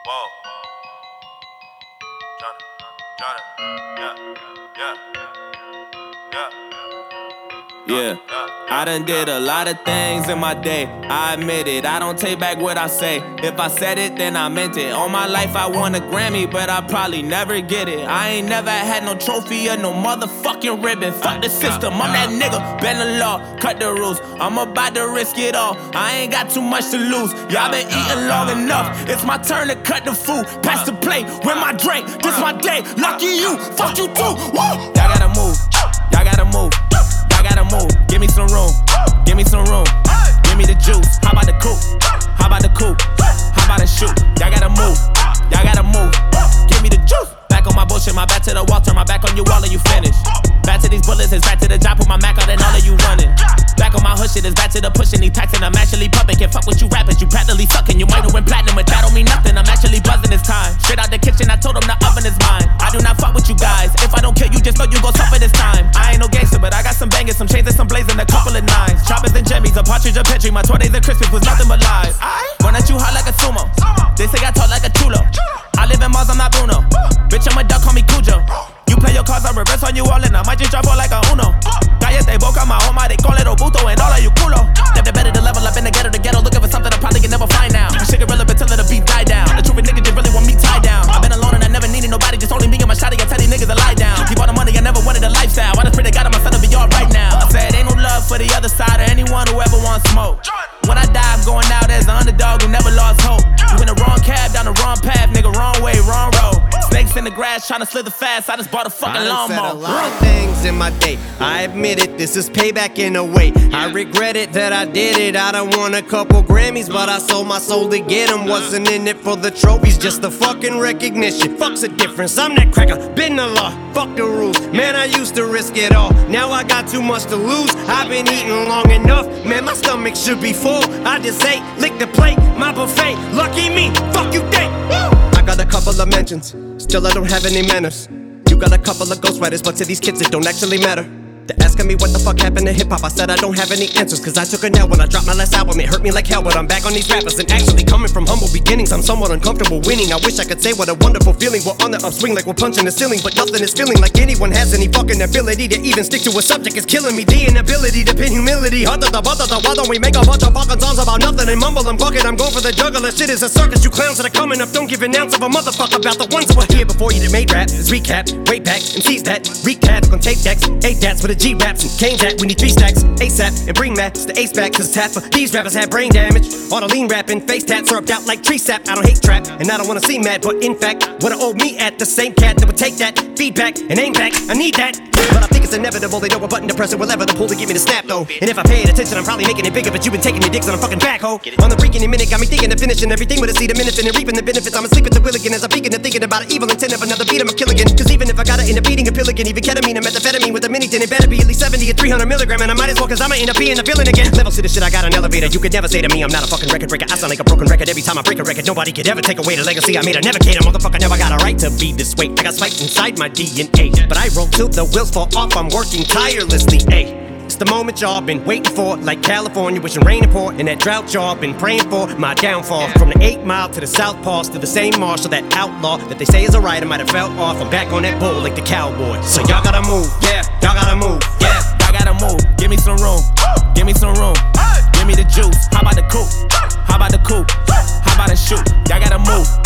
Whoa. Yeah, I done did a lot of things in my day. I admit it, I don't take back what I say. If I said it, then I meant it. All my life I won a Grammy, but I probably never get it. I ain't never had no trophy or no motherfucking ribbon. Fuck the system, I'm that nigga. Bend the law, cut the rules. I'm about to risk it all. I ain't got too much to lose. Y'all been eating long enough. It's my turn to cut the food. Pass the plate, win my drink. This my day. Lucky you, fuck you too. Woo! Y'all gotta move. Y'all gotta move. Gotta move, give me some room, give me some room, give me the juice. How about the coupe? How about the coupe? How about the shoot? Y'all gotta move, y'all gotta move, give me the juice. Back on my bullshit, my back to the wall, turn my back on you all and you finish. Back to these bullets, it's back to the job, put my Mac out and all of you running. Back on my hood shit, it's back to the pushing, these packs and I'm actually pumping. Can't fuck with you rappers, you practically sucking. You might have win platinum, but that don't mean nothing. I'm actually buzzing this time. Straight out the kitchen, I told them the oven is mine. I do not fuck with you guys. If I don't kill you, just know you gon' suffer this time. I ain't no gangster, but I got some bangers, some chains and some blazing, a couple of nines. Choppers and jimmies, a partridge, a petri. My 20s and Christmas was nothing but lies. Run at you hot like a sumo. They say I talk like a chulo. I live in Mars, I'm not Bruno. Bitch, I'm a duck, call me Cujo. You play your cards, I reverse on you all and I might just drop all like a Uno. Cállate boca, my home, they call it Obuto and all of you culo. Never better to level up in the ghetto, looking for something I probably can never find now. You shit irrelevant till the beat die down. The truth niggas just really want me tied down. I've been alone and I never needed nobody, just only me and my shotty. I tell these niggas to lie down. Keep all the money, I never wanted a lifestyle. I just pray to God my son will be all right now. I said ain't no love for the other side or anyone who ever wants smoke. When I die, I'm going out as the underdog who never lost hope. You in the wrong cab, down the wrong path, nigga, wrong way, wrong road. Snakes in the grass, trying to slither fast. I just bought a fucking lawnmower. I said a lot of things in my day. I admit it, this is payback in a way. I regret it that I did it. I done won a couple Grammys, but I sold my soul to get them. Wasn't in it for the trophies, just the fucking recognition. Fuck's the difference, I'm that cracker, been the law, fuck the rules. Man, I used to risk it all, now I got too much to lose. I've been eating long enough, man, my stomach should be full. I just ate, lick the plate, my buffet. Lucky me, fuck you think. I got a couple of mentions, still I don't have any manners. You got a couple of ghostwriters, but to these kids it don't actually matter. They're asking me what the fuck happened to hip-hop. I said I don't have any answers, cause I took a nap when I dropped my last album. It hurt me like hell, but I'm back on these rappers. And actually coming from humble beginnings, I'm somewhat uncomfortable winning. I wish I could say what a wonderful feeling. We're on the upswing like we're punching the ceiling, but nothing is feeling like anyone has any fucking ability to even stick to a subject. It's killing me, the inability to pin humility. Why don't we make a bunch of fucking songs about nothing and mumble and fuck it? I'm going for the juggler, shit is a circus. You clowns that are coming up, don't give an ounce of a motherfucker about the ones that were here before you that made rap. Let's recap, way back, MCs that recap on tape decks, 8 dats with a G-raps and Kane Jack. We need 3 stacks ASAP and bring Max the ace back, cause tap for these rappers have brain damage. All the lean rapping, face tats syrupped out like tree sap. I don't hate trap and I don't wanna see mad, but in fact, what I owe me at the same cat that would take that feedback and aim back. I need that, but I think it's inevitable. They know what button to press or whatever to pull to get me to snap though. And if I paid attention, I'm probably making it bigger, but you've been taking me dicks on a fucking backhoe. On the freaking minute, got me thinking of finishing everything with a seed of minute and reaping the benefits. I'm asleep at the wheel again as I'm peeking and thinking about an evil intent of another beat. I'm a kill again, cause even if I gotta end up eating a pill again, even ketamine or methamphetamine with a mini, then it better be at least 70 or 300 milligrams. And I might as well, cause I'ma end up being a villain again. Levels to the shit, I got an elevator. You could never say to me I'm not a fucking record breaker. I sound like a broken record every time I break a record. Nobody could ever take away the legacy I made. I never cater, motherfucker, never got a right to be this way. I got spiked inside my DNA, but I roll till the wheels fall off. I'm working tirelessly, ayy. It's the moment y'all been waiting for, like California wishing rain and pour. And that drought y'all been praying for, my downfall. From the 8 Mile to the South Pass to the same marshal, that outlaw that they say is a right, I might have fell off. I'm back on that bull like the cowboy. So y'all gotta move, yeah, y'all gotta move, yeah. Y'all gotta move, give me some room, give me some room, give me the juice. How about the coupe? How about the coupe? How about the shoot? Y'all gotta move.